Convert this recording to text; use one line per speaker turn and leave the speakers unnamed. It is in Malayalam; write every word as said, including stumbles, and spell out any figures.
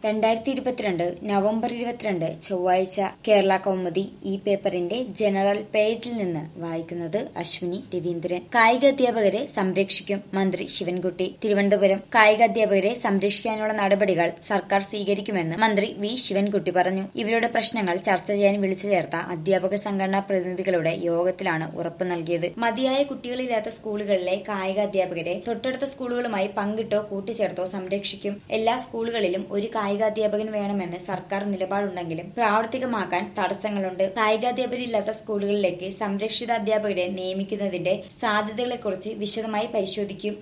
രണ്ടായിരത്തി ഇരുപത്തിരണ്ട് നവംബർ ഇരുപത്തിരണ്ട് ചൊവ്വാഴ്ച കേരള കൗമുദി ഈ പേപ്പറിന്റെ ജനറൽ പേജിൽ നിന്ന് വായിക്കുന്നത് അശ്വിനി രവീന്ദ്രൻ. കായിക അധ്യാപകരെ സംരക്ഷിക്കും മന്ത്രി ശിവൻകുട്ടി. തിരുവനന്തപുരം. കായിക അധ്യാപകരെ സംരക്ഷിക്കാനുള്ള നടപടികൾ സർക്കാർ സ്വീകരിക്കുമെന്ന് മന്ത്രി വി ശിവൻകുട്ടി പറഞ്ഞു. ഇവരുടെ പ്രശ്നങ്ങൾ ചർച്ച ചെയ്യാൻ വിളിച്ചു ചേർത്ത അധ്യാപക സംഘടനാ പ്രതിനിധികളുടെ യോഗത്തിലാണ് ഉറപ്പ് നൽകിയത്. മതിയായ കുട്ടികളില്ലാത്ത സ്കൂളുകളിലെ കായിക അധ്യാപകരെ തൊട്ടടുത്ത സ്കൂളുകളുമായി പങ്കിട്ടോ കൂട്ടിച്ചേർത്തോ സംരക്ഷിക്കും. എല്ലാ സ്കൂളുകളിലും ഒരു കായികാധ്യാപകൻ വേണമെന്ന് സർക്കാർ നിലപാടുണ്ടെങ്കിലും പ്രാവർത്തികമാക്കാൻ തടസ്സങ്ങളുണ്ട്. കായികാധ്യാപകരില്ലാത്ത സ്കൂളുകളിലേക്ക് സംരക്ഷിത അധ്യാപകരെ നിയമിക്കുന്നതിന്റെ സാധ്യതകളെക്കുറിച്ച് വിശദമായി പരിശോധിക്കും.